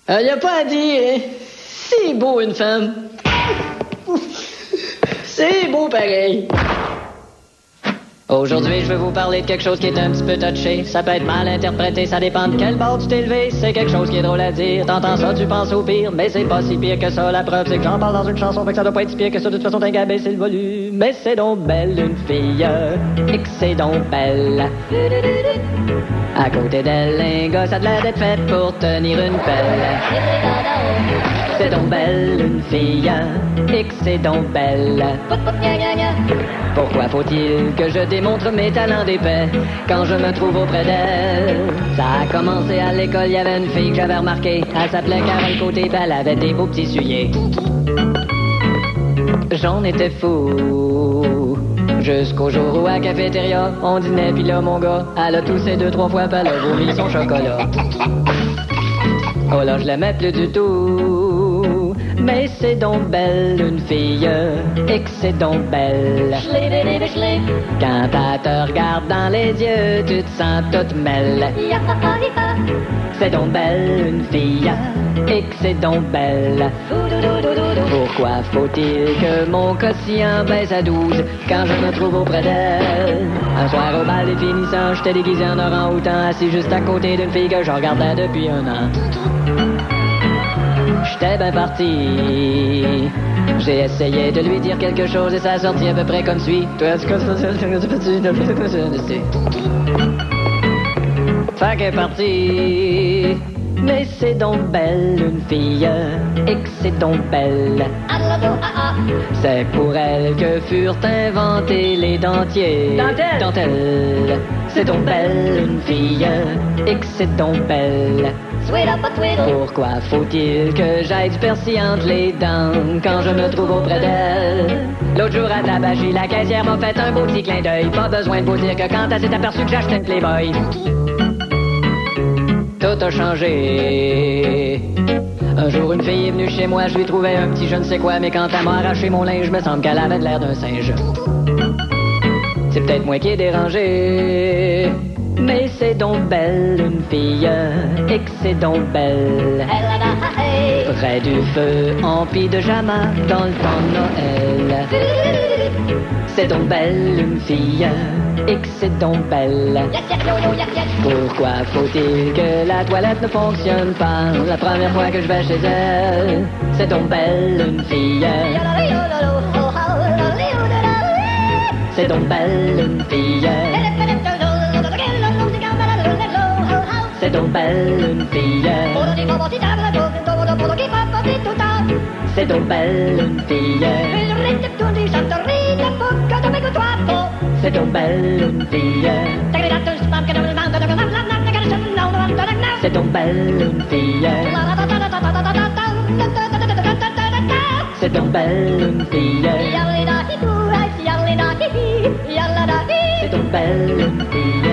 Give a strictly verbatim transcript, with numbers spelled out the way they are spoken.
Il n'y a pas à dire, hein. C'est beau une femme. C'est beau pareil. Aujourd'hui, je vais vous parler de quelque chose qui est un petit peu touché. Ça peut être mal interprété, ça dépend de quel bord tu t'es levé. C'est quelque chose qui est drôle à dire. T'entends ça, tu penses au pire, mais c'est pas si pire que ça. La preuve, c'est que j'en parle dans une chanson, fait que ça doit pas être si pire que ça. De toute façon, t'as qu'à baisser le volume. Mais c'est donc belle une fille, et que c'est donc belle. À côté d'elle, un gars, ça a l'air d'être fait pour tenir une pelle. C'est donc belle une fille, et que c'est donc belle. Pourquoi faut-il que je démontre mes talents d'épais quand je me trouve auprès d'elle? Ça a commencé à l'école, il y avait une fille que j'avais remarquée. Elle s'appelait Carole Côté, pis elle avait des beaux petits souliers. J'en étais fou jusqu'au jour où à la cafétéria on dînait, pis là mon gars, elle a toussé deux trois fois, pis elle a vomi son chocolat. Oh là, je l'aimais plus du tout. Mais c'est donc belle une fille, et que c'est donc belle. Quand elle te regarde dans les yeux, tu te sens toute mêle. C'est donc belle une fille, et que c'est donc belle. Pourquoi faut-il que mon quotient baisse à douze quand je me trouve auprès d'elle? Un soir au bal des finissants, j'étais déguisé en orang-outan, assis juste à côté d'une fille que je regardais depuis un an. J'étais bien parti. J'ai essayé de lui dire quelque chose et ça a sorti à peu près comme suit. Toi, tu Fait qu'elle est partie. Mais c'est donc belle une fille, et que c'est donc belle. C'est pour elle que furent inventés les dentiers. Dentelle. Dentelle. C'est donc belle une fille, et que c'est donc belle. Pourquoi faut-il que j'aille du persil entre les dents quand je me trouve auprès d'elle? L'autre jour à Tabagie, la caissière m'a fait un beau petit clin d'œil. Pas besoin de vous dire que quand elle s'est aperçue que j'achetais une Playboy, tout a changé. Un jour, une fille est venue chez moi, je lui trouvais un petit je ne sais quoi, mais quand elle m'a arraché mon linge, me semble qu'elle avait de l'air d'un singe. C'est peut-être moi qui ai dérangé. Mais c'est donc belle une fille, et que c'est donc belle. Près du feu, en pyjama, dans le temps de Noël. C'est donc belle une fille, et que c'est donc belle. Pourquoi faut-il que la toilette ne fonctionne pas la première fois que je vais chez elle? C'est donc belle une fille. C'est donc belle une fille. C'est donc belle une fille. C'est donc belle une fille. C'est donc belle une fille. C'est donc belle une fille. C'est donc belle une fille. C'est donc belle une fille.